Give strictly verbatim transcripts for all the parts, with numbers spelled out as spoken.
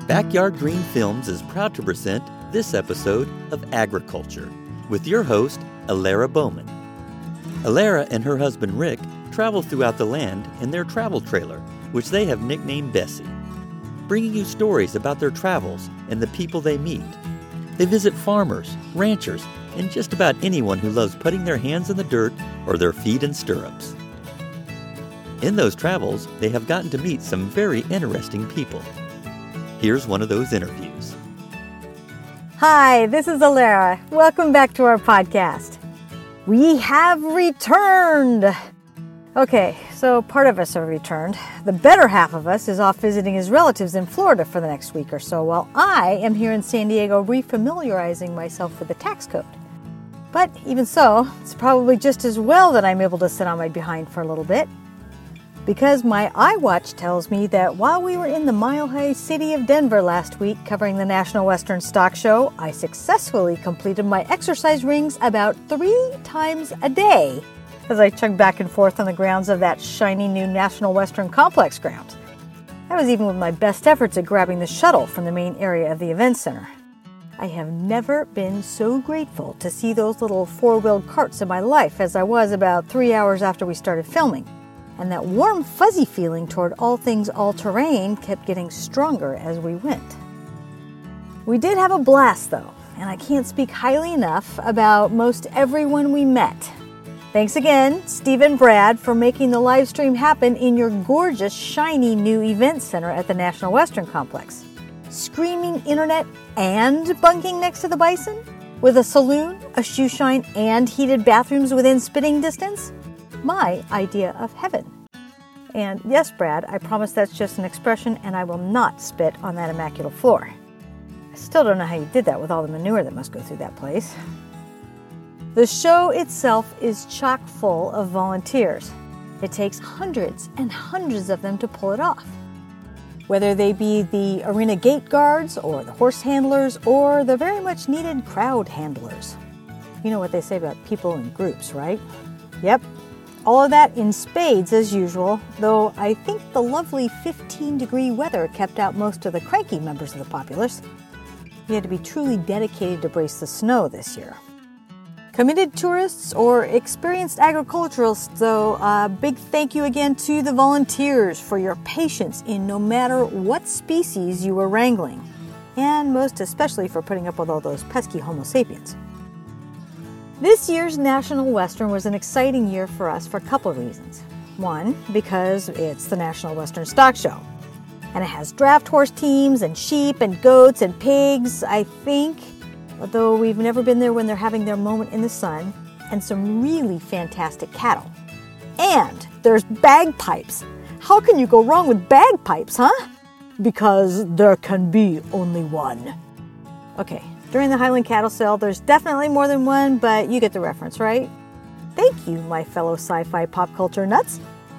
Backyard Green Films is proud to present this episode of Agriculture with your host, Alara Bowman. Alara and her husband Rick travel throughout the land in their travel trailer, which they have nicknamed Bessie, bringing you stories about their travels and the people they meet. They visit farmers, ranchers, and just about anyone who loves putting their hands in the dirt or their feet in stirrups. In those travels, they have gotten to meet some very interesting people. Here's one of those interviews. Hi, this is Alara. Welcome back to our podcast. We have returned. Okay, so part of us have returned. The better half of us is off visiting his relatives in Florida for the next week or so, while I am here in San Diego refamiliarizing myself with the tax code. But even so, it's probably just as well that I'm able to sit on my behind for a little bit, because my iWatch tells me that while we were in the mile-high city of Denver last week covering the National Western Stock Show, I successfully completed my exercise rings about three times a day as I chugged back and forth on the grounds of that shiny new National Western Complex grounds. That was even with my best efforts at grabbing the shuttle from the main area of the event center. I have never been so grateful to see those little four-wheeled carts in my life as I was about three hours after we started filming. And that warm, fuzzy feeling toward all things all-terrain kept getting stronger as we went. We did have a blast, though, and I can't speak highly enough about most everyone we met. Thanks again, Steve and Brad, for making the live stream happen in your gorgeous, shiny new event center at the National Western Complex. Screaming internet and bunking next to the Bison? With a saloon, a shoe shine, and heated bathrooms within spitting distance? My idea of heaven. And yes, Brad, I promise that's just an expression and I will not spit on that immaculate floor. I still don't know how you did that with all the manure that must go through that place. The show itself is chock full of volunteers. It takes hundreds and hundreds of them to pull it off. Whether they be the arena gate guards or the horse handlers or the very much needed crowd handlers. You know what they say about people in groups, right? Yep. All of that in spades as usual, though I think the lovely fifteen degree weather kept out most of the cranky members of the populace. We had to be truly dedicated to brace the snow this year. Committed tourists or experienced agriculturalists, though, a big thank you again to the volunteers for your patience in no matter what species you were wrangling, and most especially for putting up with all those pesky Homo sapiens. This year's National Western was an exciting year for us for a couple of reasons. One, because it's the National Western Stock Show. And it has draft horse teams and sheep and goats and pigs, I think, although we've never been there when they're having their moment in the sun, and some really fantastic cattle. And there's bagpipes. How can you go wrong with bagpipes, huh? Because there can be only one. Okay. During the Highland Cattle Sale, there's definitely more than one, but you get the reference, right? Thank you, my fellow sci-fi pop culture nuts.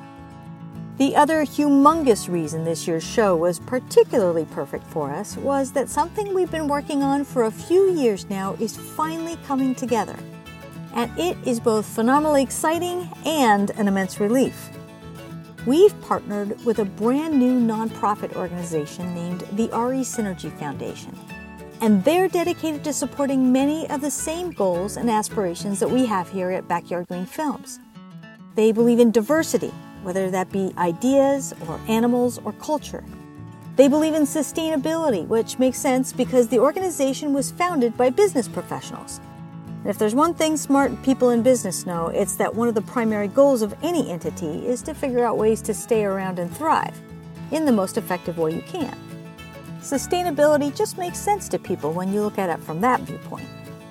The other humongous reason this year's show was particularly perfect for us was that something we've been working on for a few years now is finally coming together. And it is both phenomenally exciting and an immense relief. We've partnered with a brand new nonprofit organization named the R E Synergy Foundation. And they're dedicated to supporting many of the same goals and aspirations that we have here at Backyard Green Films. They believe in diversity, whether that be ideas or animals or culture. They believe in sustainability, which makes sense because the organization was founded by business professionals. And if there's one thing smart people in business know, it's that one of the primary goals of any entity is to figure out ways to stay around and thrive in the most effective way you can. Sustainability just makes sense to people when you look at it from that viewpoint.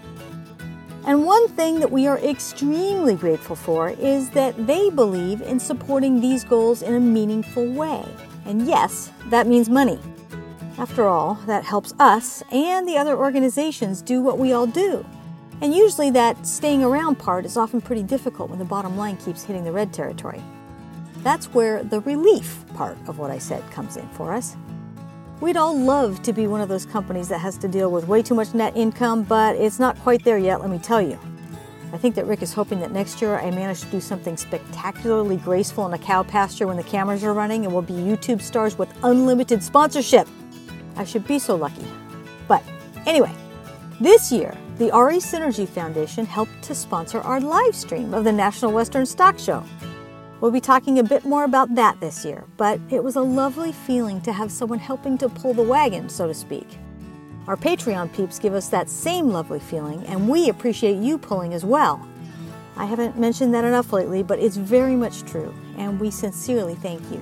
And one thing that we are extremely grateful for is that they believe in supporting these goals in a meaningful way. And yes, that means money. After all, that helps us and the other organizations do what we all do. And usually that staying around part is often pretty difficult when the bottom line keeps hitting the red territory. That's where the relief part of what I said comes in for us. We'd all love to be one of those companies that has to deal with way too much net income, but it's not quite there yet, let me tell you. I think that Rick is hoping that next year I manage to do something spectacularly graceful in a cow pasture when the cameras are running and we'll be YouTube stars with unlimited sponsorship. I should be so lucky. But anyway, this year, the R E Synergy Foundation helped to sponsor our live stream of the National Western Stock Show. We'll be talking a bit more about that this year, but it was a lovely feeling to have someone helping to pull the wagon, so to speak. Our Patreon peeps give us that same lovely feeling, and we appreciate you pulling as well. I haven't mentioned that enough lately, but it's very much true, and we sincerely thank you.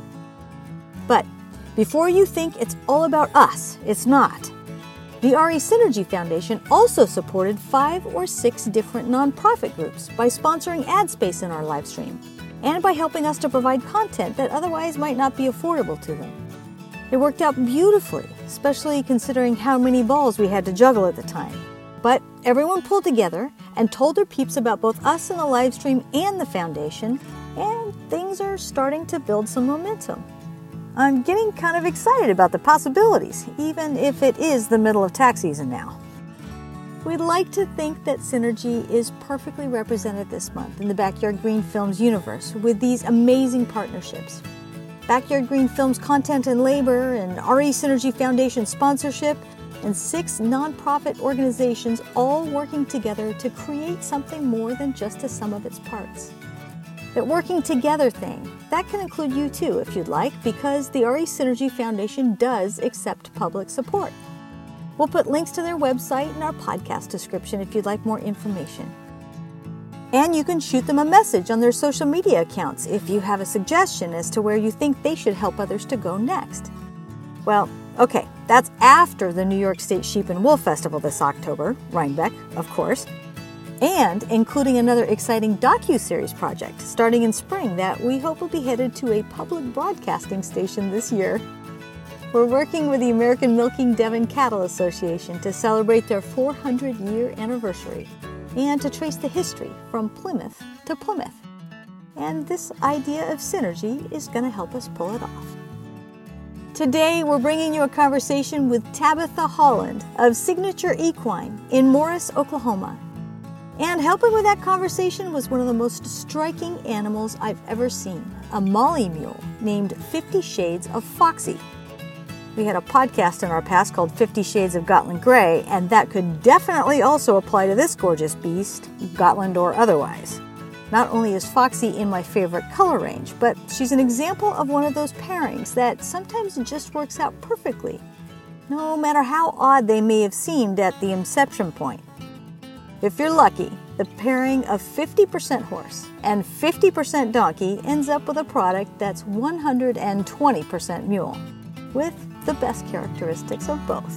But before you think it's all about us, it's not. The R E Synergy Foundation also supported five or six different nonprofit groups by sponsoring ad space in our live stream, and by helping us to provide content that otherwise might not be affordable to them. It worked out beautifully, especially considering how many balls we had to juggle at the time. But everyone pulled together and told their peeps about both us in the live stream and the foundation, and things are starting to build some momentum. I'm getting kind of excited about the possibilities, even if it is the middle of tax season now. We'd like to think that Synergy is perfectly represented this month in the Backyard Green Films universe with these amazing partnerships. Backyard Green Films content and labor, and R E Synergy Foundation sponsorship, and six nonprofit organizations all working together to create something more than just a sum of its parts. That working together thing, that can include you too if you'd like, because the R E Synergy Foundation does accept public support. We'll put links to their website in our podcast description if you'd like more information. And you can shoot them a message on their social media accounts if you have a suggestion as to where you think they should help others to go next. Well, okay, that's after the New York State Sheep and Wool Festival this October, Rhinebeck, of course, and including another exciting docu-series project starting in spring that we hope will be headed to a public broadcasting station this year. We're working with the American Milking Devon Cattle Association to celebrate their four hundred year anniversary and to trace the history from Plymouth to Plymouth. And this idea of synergy is going to help us pull it off. Today, we're bringing you a conversation with Tabitha Holland of Signature Equine in Morris, Oklahoma. And helping with that conversation was one of the most striking animals I've ever seen, a Molly mule named Fifty Shades of Foxy. We had a podcast in our past called Fifty Shades of Gotland Gray, and that could definitely also apply to this gorgeous beast, Gotland or otherwise. Not only is Foxy in my favorite color range, but she's an example of one of those pairings that sometimes just works out perfectly, no matter how odd they may have seemed at the inception point. If you're lucky, the pairing of fifty percent horse and fifty percent donkey ends up with a product that's one hundred twenty percent mule, with the best characteristics of both.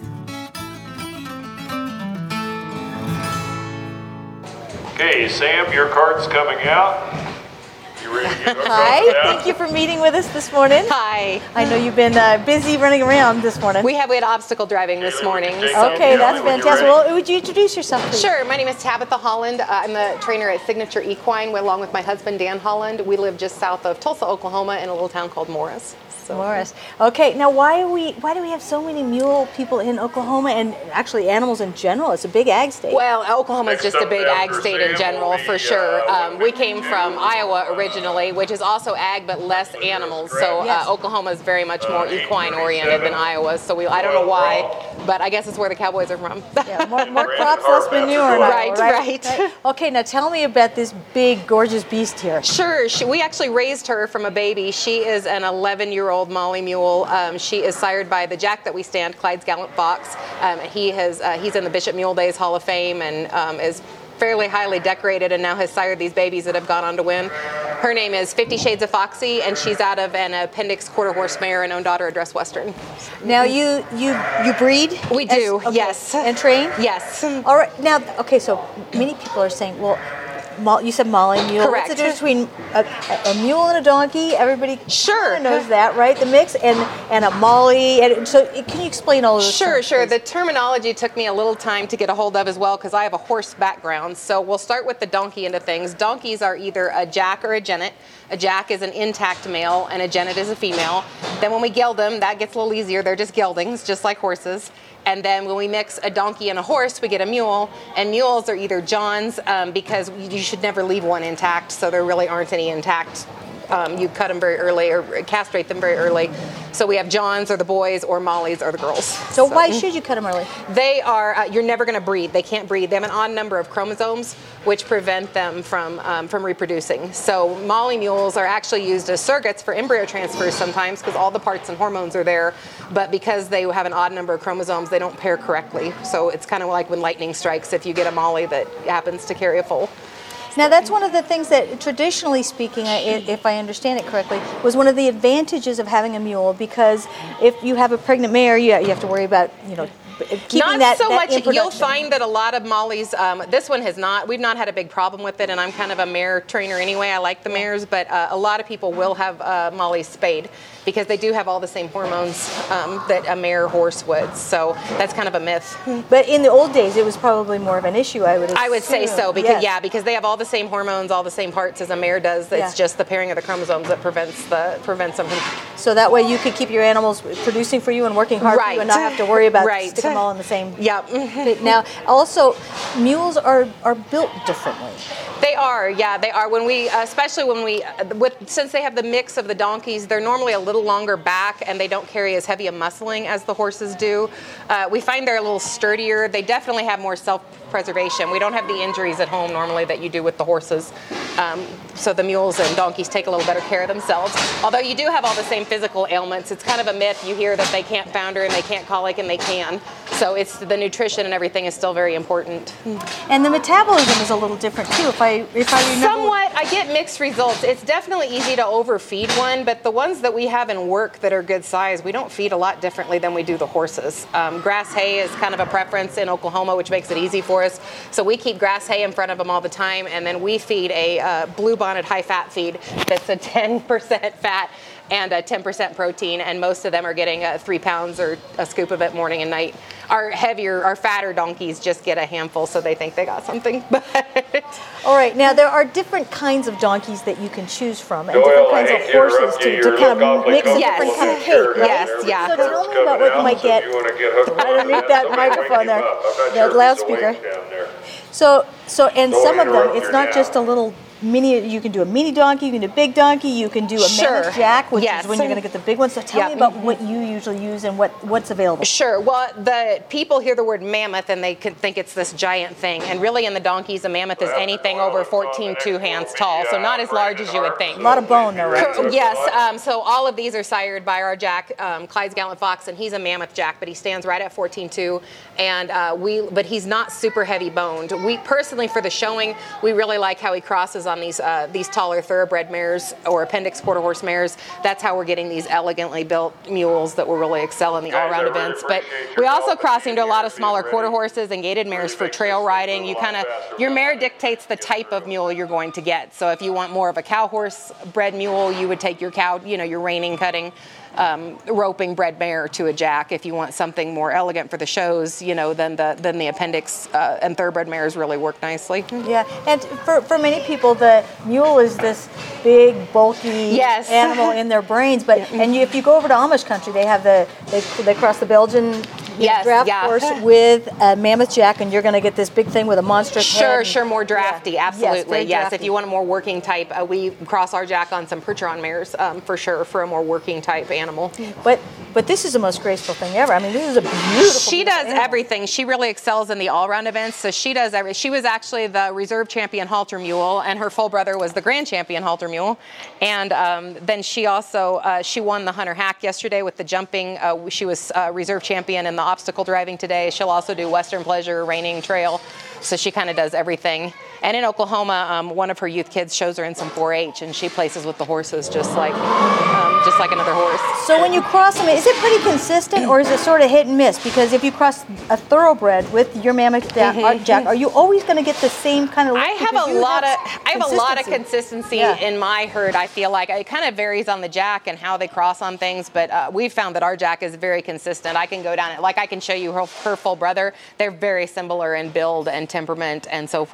Okay, Sam, your card's coming out. You ready to get our Hi, cards out? thank you for meeting with us this morning. Hi. I know you've been uh, busy running around this morning. We have we had obstacle driving this morning. Okay, so- Okay, Yeah, that's when you're fantastic. ready. Well, would you introduce yourself, please? Sure. My name is Tabitha Holland. Uh, I'm the trainer at Signature Equine, along with my husband Dan Holland. We live just south of Tulsa, Oklahoma, in a little town called Morris. So- Morris. Okay, now why are we? Why do we have so many mule people in Oklahoma, and actually animals in general? It's a big ag state. Well, Oklahoma is Next just a up big ag after state Sam in general, will be, for sure. uh, Um, we came from Iowa originally, which is also ag but less animals. So uh, Yes. Oklahoma is very much more equine oriented than Iowa. So we, I don't know why, but I guess it's where the Cowboys are from. yeah, more, more Brandon crops, less Harbaugh. manure. in Iowa, Right, right. Okay, now tell me about this big, gorgeous beast here. Sure. She, we actually raised her from a baby. She is an eleven-year-old Molly mule. Um, she is sired by the Jack that we stand, Clyde's Gallant Fox. Um, he has uh, he's in the Bishop Mule Days Hall of Fame and um, is fairly highly decorated, and now has sired these babies that have gone on to win. Her name is Fifty Shades of Foxy, and she's out of an appendix quarter horse mare and own daughter address Western. Now you you you breed? We do, As- okay, yes. And train? Yes. All right. Now, okay. So many people are saying, well, Mo- you said Molly mule. Correct. What's the difference between a, a mule and a donkey? Everybody Sure. kinda knows that, right? The mix and and a Molly. And so, can you explain all of this? Sure, terms, sure. please? The terminology took me a little time to get a hold of as well because I have a horse background. So we'll start with the donkey end of things. Donkeys are either a jack or a jennet. A jack is an intact male and a jennet is a female. Then when we geld them, that gets a little easier. They're just geldings, just like horses. And then when we mix a donkey and a horse, we get a mule. And mules are either Johns um, because you should never leave one intact, so there really aren't any intact um, you cut them very early or castrate them very early. So we have Johns are the boys, or Mollies are the girls. So, so why should you cut them early? They are, uh, you're never going to breed. They can't breed. They have an odd number of chromosomes, which prevent them from um, from reproducing. So Molly mules are actually used as surrogates for embryo transfers sometimes because all the parts and hormones are there, but because they have an odd number of chromosomes, they don't pair correctly. So it's kind of like when lightning strikes if you get a Molly that happens to carry a foal. Now, that's one of the things that, traditionally speaking, if I understand it correctly, was one of the advantages of having a mule, because if you have a pregnant mare, you have to worry about, you know, keeping not that, so that much. You'll find that a lot of Mollies, um, this one has not, we've not had a big problem with it, and I'm kind of a mare trainer anyway. I like the mares, but uh, a lot of people will have uh, Mollies spayed because they do have all the same hormones um, that a mare horse would. So that's kind of a myth. But in the old days, it was probably more of an issue, I would assume. I would say so, because yes. yeah, because they have all the same hormones, all the same parts as a mare does. It's Yeah. just the pairing of the chromosomes that prevents the prevents them from. So that way you could keep your animals producing for you and working hard for you and not have to worry about Right. sticking them all in the same. Yep. Now, also, mules are, are built differently. They are, yeah, they are. When we, especially when we, with since they have the mix of the donkeys, they're normally a little longer back and they don't carry as heavy a muscling as the horses do. Uh, we find they're a little sturdier. They definitely have more self-preservation. We don't have the injuries at home normally that you do with the horses. Um, so the mules and donkeys take a little better care of themselves. Although you do have all the same physical ailments. It's kind of a myth. You hear that they can't founder and they can't colic, and they can. So it's the nutrition and everything is still very important. And the metabolism is a little different too. If I if I remember. Somewhat, I get mixed results. It's definitely easy to overfeed one, but the ones that we have in work that are good size, we don't feed a lot differently than we do the horses. Um, grass hay is kind of a preference in Oklahoma, which makes it easy for us. So we keep grass hay in front of them all the time, and then we feed a uh, blue bonnet high fat feed that's a ten percent fat and a ten percent protein, and most of them are getting uh, three pounds or a scoop of it morning and night. Our heavier, our fatter donkeys just get a handful, so they think they got something. All right, now there are different kinds of donkeys that you can choose from, and Doyle, different I kinds hate of to interrupt horses you. to, Your to kind look of mix a awfully different comfortable kind of with cake, your right? Yes, yeah. So tell me about what you might get underneath that microphone there, that loudspeaker. So, so, and Don't some of them, interrupt it's her not now. just a little mini, you can do a mini donkey, you can do a big donkey, you can do a Sure. mammoth jack, which Yes. is when you're going to get the big one. So tell Yeah. me about what you usually use and what, what's available. Sure. Well, the people hear the word mammoth and they could think it's this giant thing. And really in the donkeys, a mammoth is anything over fourteen two hands tall, so not as large as you would think. A lot of bone though, right? Cor- Yes, um, so all of these are sired by our jack, um, Clyde's Gallant Fox, and he's a mammoth jack, but he stands right at fourteen two, and uh, we, but he's not super heavy boned. We personally, for the showing, we really like how he crosses on these uh, these taller thoroughbred mares or appendix quarter horse mares. That's how we're getting these elegantly built mules that will really excel in the all-round events. But we also cross him to a lot of smaller quarter horses and gaited mares for trail riding. You kind of, your mare dictates the type of mule you're going to get. So if you want more of a cow horse bred mule, you would take your cow, you know, your reining, cutting, um, roping bred mare to a jack. If you want something more elegant for the shows, you know, then the then the appendix uh, and thoroughbred mares really work nicely. Yeah, and for, for many people, the mule is this big, bulky Yes. animal in their brains. But and you, if you go over to Amish country, they have the they, they cross the Belgian Yes, draft yeah. horse with a mammoth jack, and you're going to get this big thing with a monstrous head. Sure, and- sure, more drafty, Yeah. absolutely. Yes, very Yes, drafty. if you want a more working type, uh, we cross our jack on some Percheron mares um, for sure for a more working type animal. But but this is the most graceful thing ever. I mean, this is a beautiful. She beautiful does animal. everything. She really excels in the all-round events. So she does every. She was actually the reserve champion halter mule, and her full brother was the grand champion halter mule. And um, then she also uh, she won the Hunter Hack yesterday with the jumping. Uh, she was uh, reserve champion in the obstacle driving today. She'll also do Western Pleasure, reining, trail. So she kind of does everything. And in Oklahoma, um, one of her youth kids shows her in some four H, and she places with the horses just like um, just like another horse. So when you cross them, is it pretty consistent, or is it sort of hit and miss? Because if you cross a thoroughbred with your mammoth jack, uh, jack are you always going to get the same kind of? I look? have Because a you lot have of I have a lot of consistency. consistency Yeah. in my herd. I feel like it kind of varies on the jack and how they cross on things, but uh, we've found that our jack is very consistent. I can go down it like I can show you her, her full brother. They're very similar in build and temperament and so forth, and height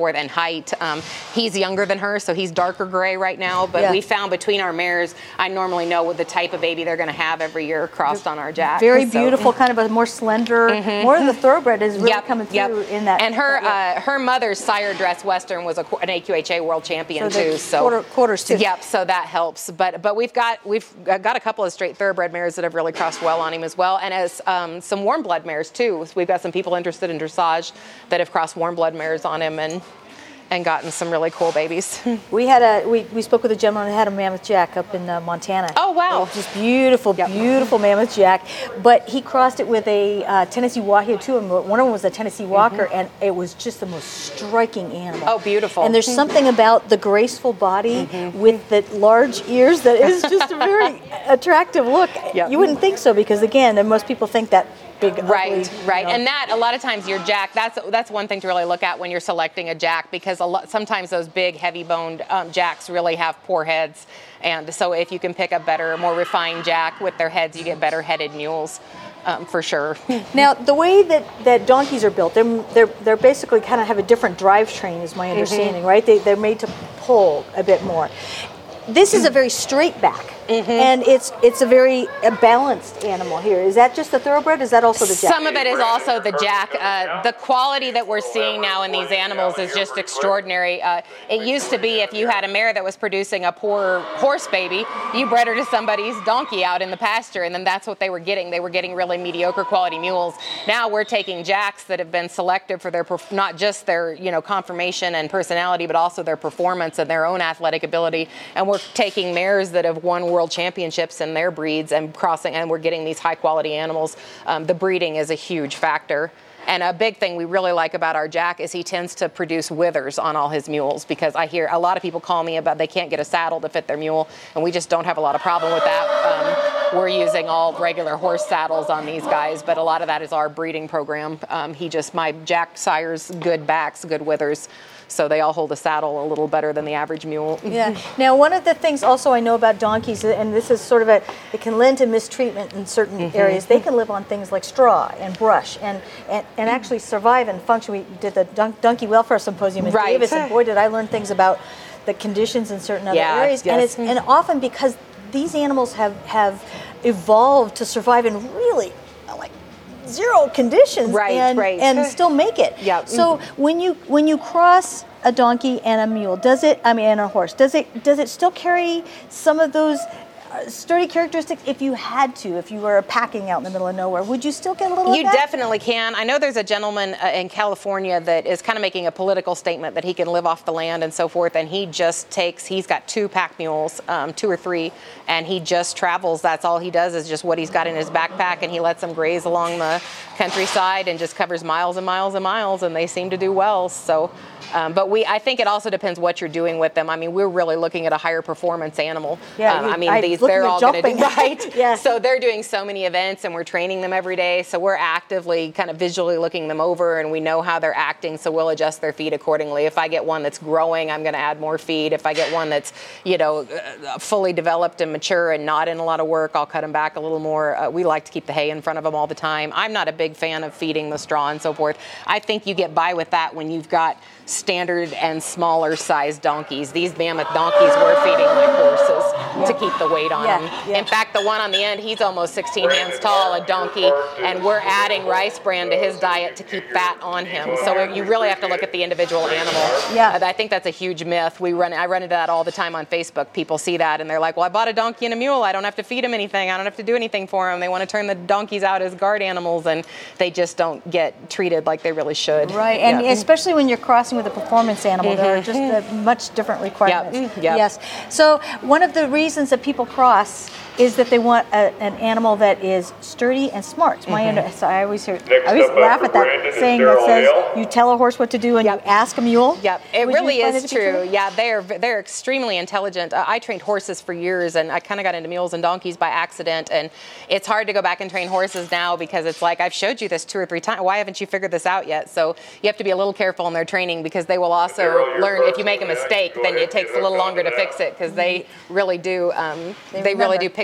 height. Um, he's younger than her, so he's darker gray right now. But Yeah. we found between our mares, I normally know what the type of baby they're going to have every year crossed on our Jack. Very So- beautiful, kind of a more slender, Mhm. more of the thoroughbred is really Yep, coming yep. through in that. And her that uh, her mother's sire dress Western was a, qu- an A Q H A world champion So the too. So quarter- quarters too. Yep. So that helps. But but we've got we've got a couple of straight thoroughbred mares that have really crossed well on him as well, and as um, some warm blood mares too. So we've got some people interested in dressage that have crossed warm blood mares on him and and gotten some really cool babies. We had a we, we spoke with a gentleman who had a Mammoth Jack up in uh, Montana. Oh, wow. Just beautiful, Yep. beautiful Mammoth Jack. But he crossed it with a uh, Tennessee Walker. He had two of them. One of them was a Tennessee Walker, and it was just the most striking animal. Oh, beautiful. And there's something about the graceful body with the large ears that is just a very attractive look. Yep. You wouldn't think so because again, and most people think that big, Right, ugly, you right, know. and that a lot of times your Jack. That's that's one thing to really look at when you're selecting a Jack, because a lot sometimes those big, heavy-boned um, Jacks really have poor heads, and so if you can pick a better, more refined Jack with their heads, you get better-headed mules, um, for sure. Now, the way that, that donkeys are built, they're, they're, they're basically kind of have a different drivetrain, is my understanding, right? They, they're made to pull a bit more. This is a very straight back, and it's it's a very uh, balanced animal here. Is that just the thoroughbred? Is that also the Jack? Some of it is also the Jack. Uh, the quality that we're seeing now in these animals is just extraordinary. Uh, it used to be if you had a mare that was producing a poor horse baby, you bred her to somebody's donkey out in the pasture, and then that's what they were getting. They were getting really mediocre quality mules. Now we're taking Jacks that have been selected for their perf- not just their you know conformation and personality, but also their performance and their own athletic ability, and we're taking mares that have won world championships in their breeds and crossing, and we're getting these high quality animals. Um, the breeding is a huge factor. And a big thing we really like about our Jack is he tends to produce withers on all his mules, because I hear a lot of people call me about they can't get a saddle to fit their mule, and we just don't have a lot of problem with that. Um, we're using all regular horse saddles on these guys, but a lot of that is our breeding program. Um, he just, my Jack sires good backs, good withers, so they all hold a saddle a little better than the average mule. Yeah. Now, one of the things also I know about donkeys, and this is sort of a, it can lend to mistreatment in certain Mm-hmm. areas. They can live on things like straw and brush, and and, and actually survive and function. We did the Dun- Donkey Welfare Symposium in Right. Davis, and boy, did I learn things about the conditions in certain other Yeah, areas. And yes. it's and often because these animals have have evolved to survive in really like zero conditions, Right, and right. and still make it. Yep. So when you when you cross a donkey and a mule, does it? I mean, and a horse. Does it? Does it still carry some of those uh, sturdy characteristics? If you had to, if you were packing out in the middle of nowhere, would you still get a little? You of that? definitely can. I know there's a gentleman uh, in California that is kind of making a political statement that he can live off the land and so forth, and he just takes, he's got two pack mules, um, two or three, and he just travels. That's all he does is just what he's got in his backpack, and he lets them graze along the countryside and just covers miles and miles and miles, and they seem to do well. So. Um, but we, I think it also depends what you're doing with them. I mean, we're really looking at a higher performance animal. Yeah, um, you- I mean, I these was they're looking all at going to do jumping. right. Yeah. So they're doing so many events, and we're training them every day. So we're actively kind of visually looking them over, and we know how they're acting. So we'll adjust their feed accordingly. If I get one that's growing, I'm going to add more feed. If I get one that's, you know, uh, fully developed and mature and not in a lot of work, I'll cut them back a little more. Uh, we like to keep the hay in front of them all the time. I'm not a big fan of feeding the straw and so forth. I think you get by with that when you've got standard and smaller sized donkeys. These mammoth donkeys we're feeding like horses yeah. to keep the weight on yeah, them. Yeah. In fact, the one on the end, he's almost sixteen hands tall, a donkey, and we're adding rice bran to his diet to keep fat on him. So you really have to look at the individual animal. Yeah. Uh, I think that's a huge myth. We run, I run into that all the time on Facebook. People see that and they're like, well, I bought a donkey and a mule. I don't have to feed him anything. I don't have to do anything for him. They want to turn the donkeys out as guard animals, and they just don't get treated like they really should. Right, and Yeah. especially when you're crossing with a performance animal, there are just uh, much different requirements. Yep, yep. Yes. So one of the reasons that people cross is that they want a, an animal that is sturdy and smart. My under, so I always hear, Next I always up laugh after at that Brandon is saying Daryl that says Hale. you tell a horse what to do and Yep. you ask a mule. Yep, it Would you really find is it to be true. Yeah, they're they're extremely intelligent. Uh, I trained horses for years, and I kind of got into mules and donkeys by accident. And it's hard to go back and train horses now because it's like, I've showed you this two or three times. Why haven't you figured this out yet? So you have to be a little careful in their training, because they will also Daryl, you're learn if you first. make a mistake, then it takes a little longer to fix it, because they really do um, They they, really remember. do pick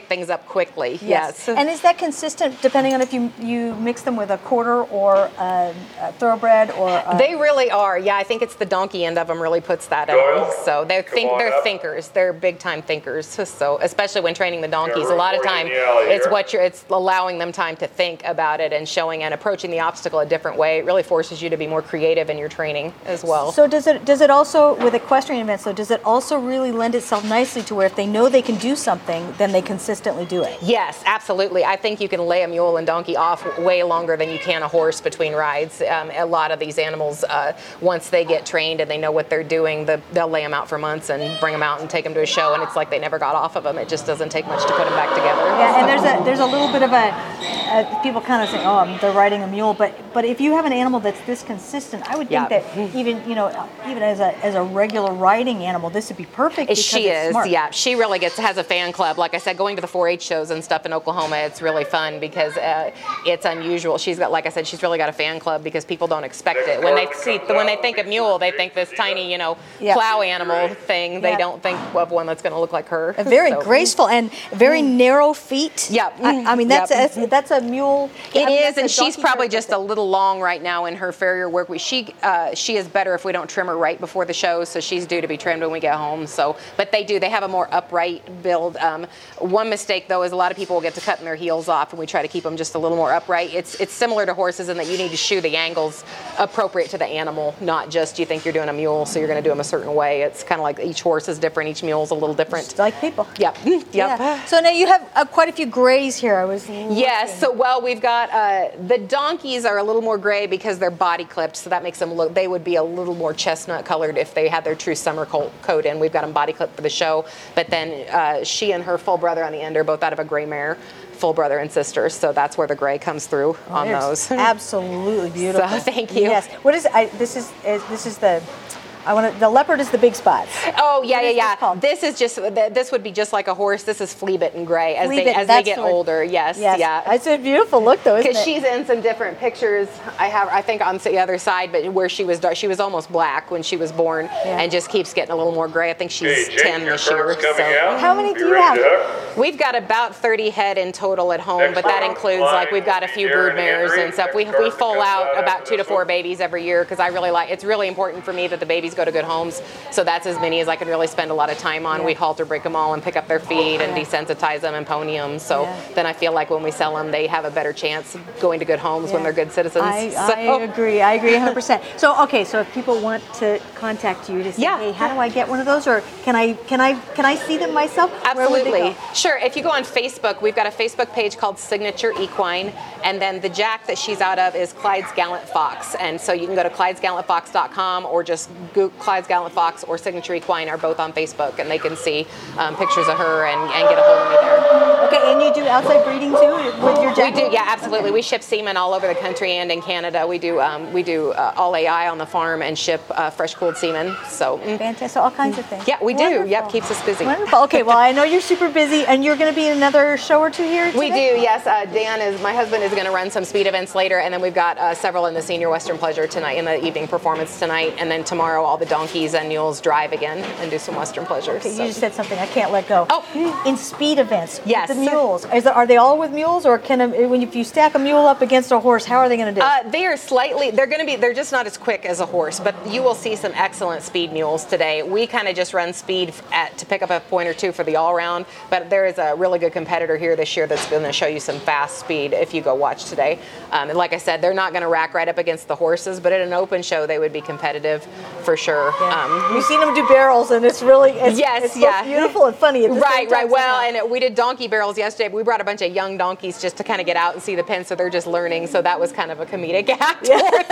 things up quickly. Yes. Yes. And is that consistent depending on if you you mix them with a quarter or a, a thoroughbred or? A... They really are. Yeah, I think it's the donkey end of them really puts that Doyle, in. So they think on they're up. thinkers. They're big time thinkers. So especially when training the donkeys, Yeah, a lot of we're time in the alley it's here. what you're. It's allowing them time to think about it and showing and approaching the obstacle a different way. It really forces you to be more creative in your training as well. So does it does it also with equestrian events? So does it also really lend itself nicely to where if they know they can do something, then they consistently do it? Yes, absolutely. I think you can lay a mule and donkey off way longer than you can a horse between rides. Um, a lot of these animals, uh, once they get trained and they know what they're doing, the, they'll lay them out for months and bring them out and take them to a show, and it's like they never got off of them. It just doesn't take much to put them back together. Yeah, and there's a there's a little bit of a uh, people kind of say, oh, they're riding a mule, but but if you have an animal that's this consistent, I would think Yeah. that even you know even as a as a regular riding animal, this would be perfect. Because She it's is, smart. yeah. She really gets has a fan club. Like I said, going to the four H shows and stuff in Oklahoma, it's really fun because uh, it's unusual. She's got, like I said, she's really got a fan club because people don't expect it. When they see, when they think of mule, they think this tiny, you know, Yeah. plow animal thing. They Yeah. don't think of one that's going to look like her. A very So- graceful and very narrow feet. Yep. I, I mean that's Yep. a, that's a mule. It I mean, is, that's a and she's donkey probably character. just a little long right now in her farrier work week. She uh, she is better if we don't trim her right before the show, so she's due to be trimmed when we get home. So, but they do, they have a more upright build. Um, one mistake though is a lot of people will get to cutting their heels off, and we try to keep them just a little more upright. It's it's similar to horses in that you need to shoe the angles appropriate to the animal, not just you think you're doing a mule, so you're going to do them a certain way. It's kind of like each horse is different, each mule's a little different. Just like people. Yep. Yep. Yeah. So now you have uh, quite a few grays here. I was. Yes, so well, we've got uh, the donkeys are a little more gray because they're body clipped, so that makes them look. They would be a little more chestnut colored if they had their true summer coat coat in. We've got them body clipped for the show, but then uh, she and her full brother on the end are both out of a gray mare, full brother and sister. So that's where the gray comes through on There's those. Absolutely beautiful. So, thank you. Yes. What is I, this is, is this is the I want to, the leopard is the big spots. Oh yeah, What yeah, is yeah. this called? This is just this would be just like a horse. This is flea bitten gray as Flea they bitten, as they that's get the word. older. Yes, Yes. yeah. It's a beautiful look though, isn't Because it? she's in some different pictures. I have, I think, on the other side, but where she was dark, she was almost black when she was born, Yeah. and just keeps getting a little more gray. I think she's Hey, Jake, ten your this year. card's coming So out. How many Be do you ready have? to hook. we've got about thirty head in total at home, but that includes like we've got a few brood mares and stuff. We we foal out about two to four babies every year because I really like. It's really important for me that the babies go to good homes. So that's as many as I can really spend a lot of time on. Yeah. We halter break them all and pick up their feet and desensitize them and pony them. So Yeah. then I feel like when we sell them, they have a better chance of going to good homes when Yeah. they're good citizens. I, So- I agree. I agree one hundred percent. So okay, so if people want to contact you to say, Yeah. hey, how do I get one of those, or can I can I can I see them myself? Where would they Absolutely. go? Sure. If you go on Facebook, we've got a Facebook page called Signature Equine, and then the jack that she's out of is Clyde's Gallant Fox. And so you can go to clydes gallant fox dot com or just Google Clyde's Gallant Fox or Signature Equine are both on Facebook, and they can see um, pictures of her and, and get a hold of me there. Okay, and you do outside breeding too with your We jack? do, yeah, absolutely. We ship semen all over the country and in Canada. We do um, we do uh, all A I on the farm and ship uh, fresh cooled semen. So mm. Fantastic. So all kinds of things. yeah, we do. Wonderful. Yep, keeps us busy. Wonderful. Okay, well, I know you're super busy, and you're going to be in another show or two here We do, today? yes. Uh, Dan is my husband is going to run some speed events later, and then we've got uh, several in the Senior Western Pleasure tonight, in the evening performance tonight, and then tomorrow all the donkeys and mules drive again and do some Western Pleasure. Okay, so. you just said something I can't let go. Oh. In speed events, with Yes. the mules, is there, are they all with mules, or can a, when if you stack a mule up against a horse, how are they going to do? Uh, they are slightly, they're going to be, they're just not as quick as a horse, but you will see some excellent speed mules today. We kind of just run speed at, to pick up a point or two for the all-round, but there is a really good competitor here this year that's going to show you some fast speed if you go watch today. Um, and like I said, they're not going to rack right up against the horses, but at an open show, they would be competitive for sure. Um, You've seen them do barrels, and it's really it's, Yes, it's both yeah. beautiful and funny. At the Right, same time right. Well, somehow. and we did donkey barrels yesterday. We brought a bunch of young donkeys just to kind of get out and see the pen, so they're just learning. So that was kind of a comedic act.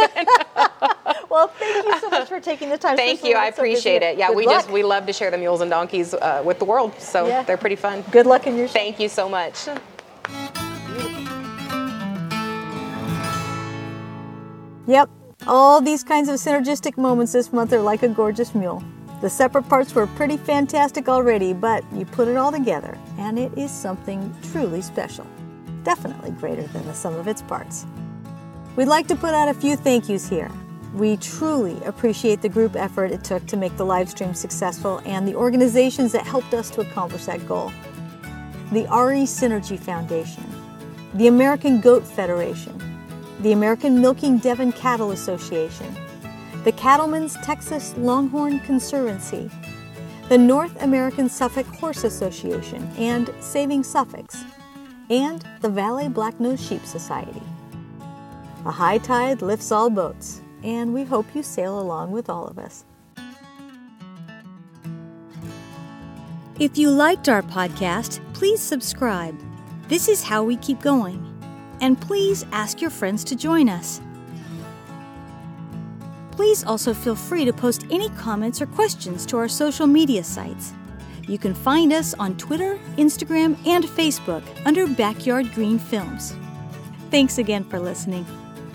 Well, thank you so much for taking the time. Thank especially you. when I it's so busy. appreciate it. Yeah, Good we luck. just we love to share the mules and donkeys uh, with the world. So Yeah. they're pretty fun. Good luck in your show. Thank you so much. Yep. All these kinds of synergistic moments this month are like a gorgeous mule. The separate parts were pretty fantastic already, but you put it all together, and it is something truly special. Definitely greater than the sum of its parts. We'd like to put out a few thank yous here. We truly appreciate the group effort it took to make the live stream successful and the organizations that helped us to accomplish that goal. the R E Synergy Foundation, the American Goat Federation, the American Milking Devon Cattle Association, the Cattlemen's Texas Longhorn Conservancy, the North American Suffolk Horse Association and Saving Suffolks, and the Valley Black-Nosed Sheep Society. A high tide lifts all boats, and we hope you sail along with all of us. If you liked our podcast, please subscribe. This is how we keep going. And please ask your friends to join us. Please also feel free to post any comments or questions to our social media sites. You can find us on Twitter, Instagram, and Facebook under Backyard Green Films. Thanks again for listening.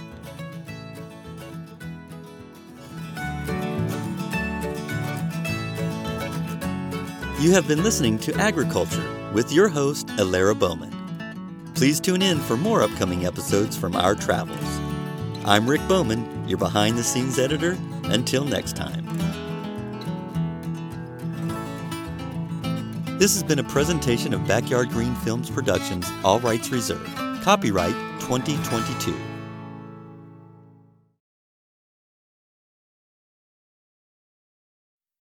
You have been listening to Agriculture with your host, Alara Bowman. Please tune in for more upcoming episodes from our travels. I'm Rick Bowman, your behind-the-scenes editor. Until next time. This has been a presentation of Backyard Green Films Productions, all rights reserved. Copyright twenty twenty-two.